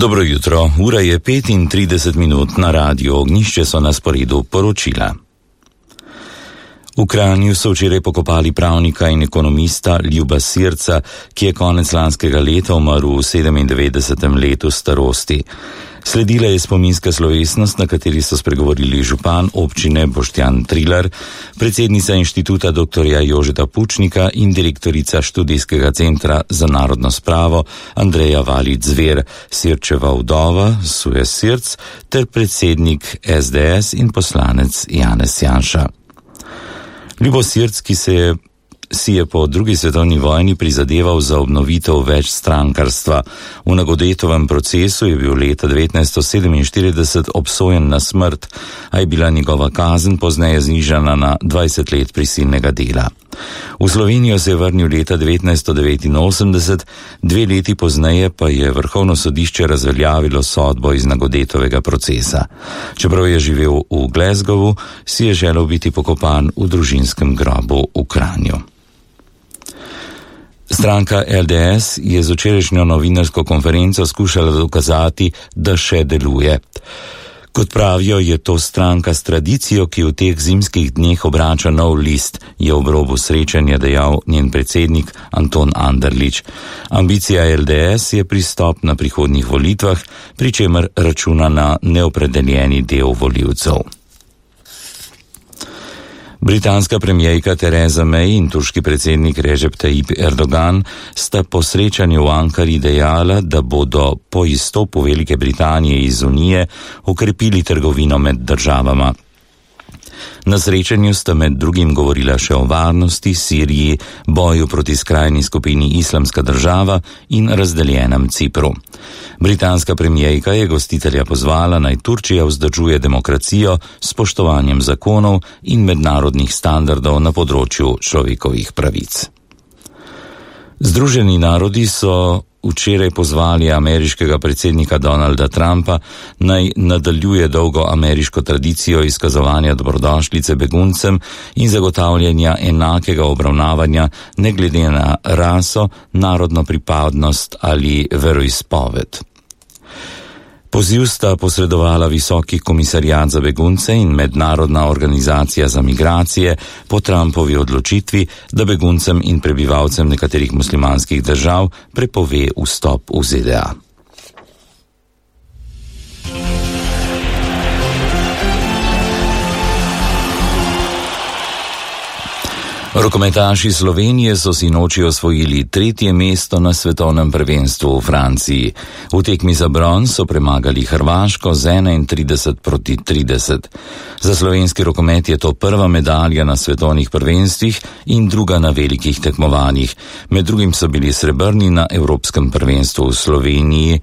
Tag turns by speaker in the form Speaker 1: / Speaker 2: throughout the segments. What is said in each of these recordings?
Speaker 1: Dobro jutro, ura je 35 minut, na Radiu Ognjišče so na sporedu poročila. V Kranju so včeraj pokopali pravnika in ekonomista Ljuba Sirca, ki je konec lanskega leta umrl v 97. letu starosti. Sledila je spominska slovesnost, na kateri so spregovorili župan občine Boštjan Trilar, predsednica inštituta dr. Jožeta Pučnika in direktorica študijskega centra za narodno spravo Andreja Valič Zver, Sirčeva vdova Suje Sirc ter predsednik SDS in poslanec Janez Janša. Ljubo Sirc, ki si je po drugi svetovni vojni prizadeval za obnovitev večstrankarstva. V Nagodetovem procesu je bil leta 1947 obsojen na smrt, a je bila njegova kazen pozneje znižana na 20 let prisilnega dela. V Slovenijo se je vrnil leta 1989, 2 leti pozneje pa je Vrhovno sodišče razveljavilo sodbo iz Nagodetovega procesa. Čeprav je živel v Glasgowu, si je želel biti pokopan v družinskem grobu v Kranju. Stranka LDS je z včerajšnjo novinarsko konferenco skušala dokazati, da še deluje. Kot pravijo, je to stranka s tradicijo, ki v teh zimskih dneh obrača nov list, je ob robu srečanja dejal njen predsednik Anton Anderlič. Ambicija LDS je pristop na prihodnjih volitvah, pri čemer računa na neopredeljeni del volivcev. Britanska premijerka Theresa May in turški predsednik Recep Tayyip Erdogan sta po srečanju v Ankari dejala, da bodo po izstopu Velike Britanije iz Unije okrepili trgovino med državama. Na srečanju sta med drugim govorila še o varnosti, Siriji, boju proti skrajni skupini Islamska država in razdeljenem Cipru. Britanska premijerka je gostitelja pozvala, naj Turčija vzdržuje demokracijo s spoštovanjem zakonov in mednarodnih standardov na področju človekovih pravic. Združeni narodi so včeraj pozvali ameriškega predsednika Donalda Trumpa, naj nadaljuje dolgo ameriško tradicijo izkazovanja dobrodošlice beguncem in zagotavljanja enakega obravnavanja ne glede na raso, narodno pripadnost ali veroizpoved. Poziv sta posredovala Visoki komisarjat za begunce in Mednarodna organizacija za migracije po Trumpovi odločitvi, da beguncem in prebivalcem nekaterih muslimanskih držav prepove vstop v ZDA. Rokometaši Slovenije so sinoči osvojili 3. mesto na svetovnem prvenstvu v Franciji. V tekmi za bron so premagali Hrvaško z 31-30. Za slovenski rokomet je to prva medalja na svetovnih prvenstvih in druga na velikih tekmovanjih. Med drugim so bili srebrni na Evropskem prvenstvu v Sloveniji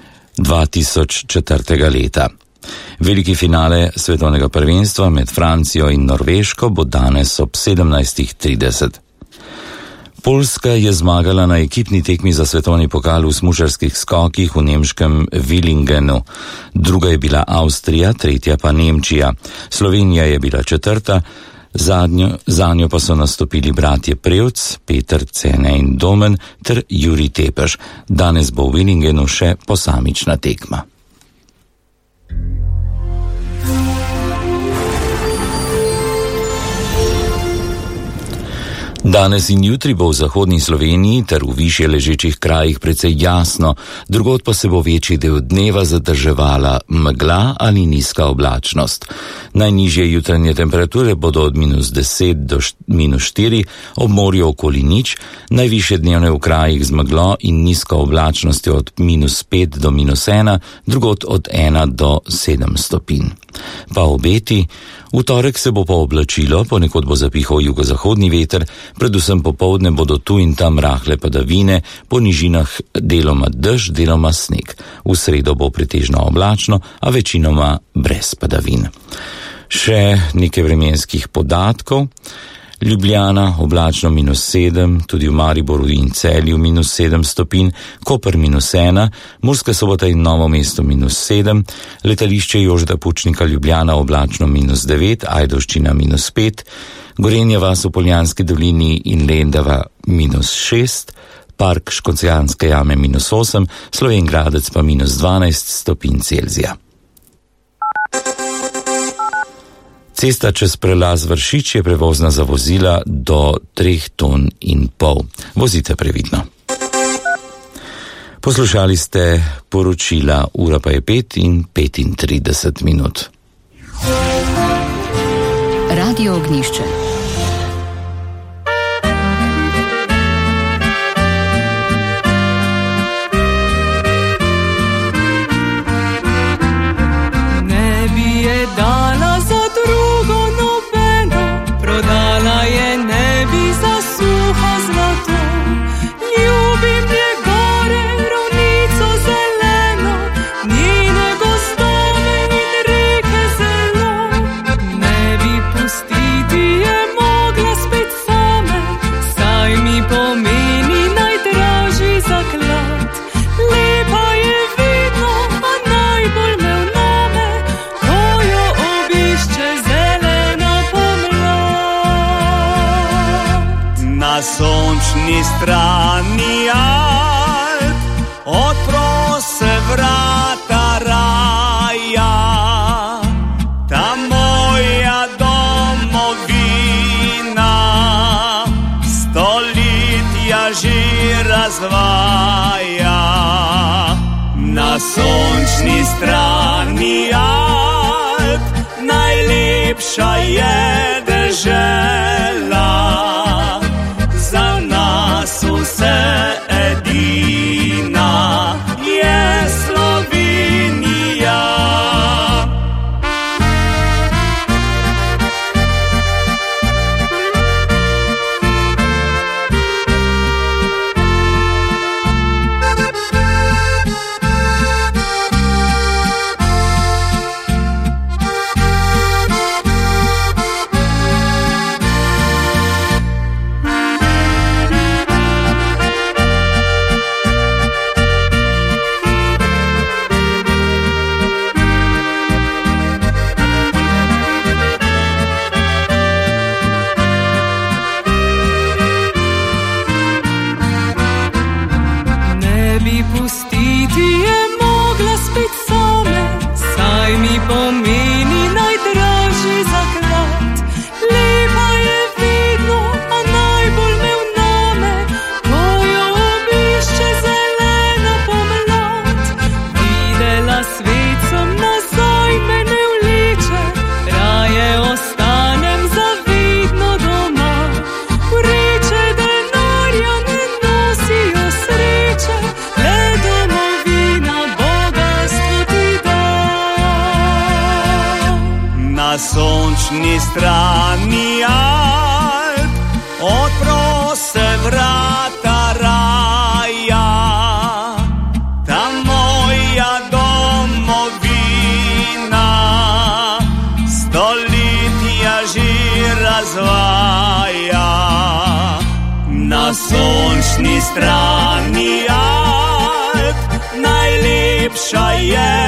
Speaker 1: 2004. leta. Veliki finale svetovnega prvenstva med Francijo in Norveško bo danes ob 17:30. Poljska je zmagala na ekipni tekmi za svetovni pokal v smučarskih skokih v nemškem Villingenu. Druga je bila Avstrija, tretja pa Nemčija. Slovenija je bila četrta, zanjo pa so nastopili bratje Prevc, Peter Cene in Domen ter Jurij Tepeš. Danes bo v Villingenu še posamična tekma. Danes in jutri bo v zahodni Sloveniji ter v višje ležečih krajih precej jasno, drugod pa se bo večji del dneva zadrževala megla ali nizka oblačnost. Najnižje jutranje temperature bodo od -10 do -4, ob morju okoli 0, najvišje dnevne v krajih z meglo in nizko oblačnostjo od -5 do -1, drugod od 1 do 7 stopinj. Pa obeti: v torek se bo pooblačilo, ponekod bo zapihal jugozahodni veter, predvsem popoldne bodo tu in tam rahle padavine, po nižinah deloma dež, deloma sneg. V sredo bo pretežno oblačno, a večinoma brez padavin. Še nekaj vremenskih podatkov. Ljubljana oblačno -7, tudi v Mariboru in Celju -7 stopinj, Koper -1, Murska Sobota in Novo mesto -7, letališče Jožeta Pučnika Ljubljana oblačno -9, Ajdovščina -5, Gorenja vas v Poljanski dolini in Lendava -6, Park Škocjanske jame -8, Slovenj Gradec pa -12 stopinj Celzija. Cesta čez prelaz Vršič je prevozna za vozila do 3,5 ton. Vozite previdno. Poslušali ste poročila, ura pa je 5:35.
Speaker 2: Radio Ognjišče.
Speaker 3: Ne bi je dala za drugo nobeno, prodala je ne bi za suho zlato. Ljubim je gore, ravnico zeleno, njene gozdove in reke zelo. Ne bi pustiti je mogla spet same, saj mi pomeni najdražji zaklad. Lepa je vidno, a najbolj me vname, ko jo obišče zelena pomlad.
Speaker 4: Na sončni strani Alp odpro se vrata raja, ta moja domovina stoletja že razvaja. Na sončni strani Alp najlepša je dežela, za nas vse edina je Slovenija.
Speaker 3: Ne bi pustiti je mogla spet same, saj mi pomeni najdražji zaklad. Lepa je vidno, a najbolj me vname, ko jo obišče zelena pomlad. Videla svet sem, nazaj me ne vleče, raje ostanem zavidno doma. Vreče denarja ne nosijo sreče, le domovina bogastvo ti da.
Speaker 4: Na sončni strani Alp odpro se vrata raja, ta moja domovina stoletja že razvaja. Na sončni strani Alp najlepša je